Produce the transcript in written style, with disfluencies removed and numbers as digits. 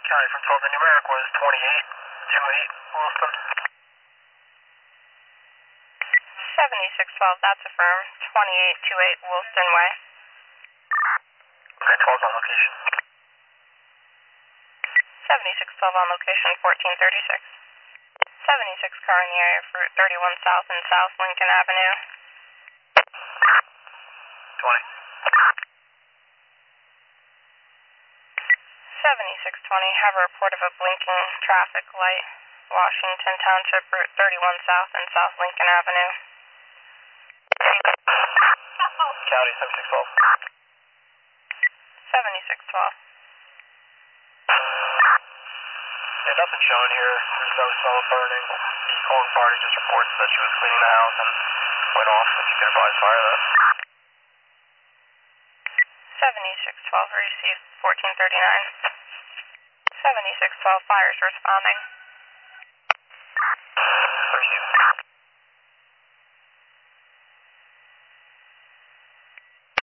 County from 12, the numeric was 2828 Wilson. 7612, that's affirmed. 2828 Wilson Way. Okay, 12's on location. 7612 on location, 1436. 76 car in the area for Route 31 South and South Lincoln Avenue. 20. 7620, have a report of a blinking traffic light, Washington Township, Route 31 South and South Lincoln Avenue. County 7612. 7612. Yeah, nothing showing here. There's no smoke burning. The calling party just reports that she was cleaning the house and went off. If you can advise fire that. 7612, received 1439. 7612, fire is responding. Received.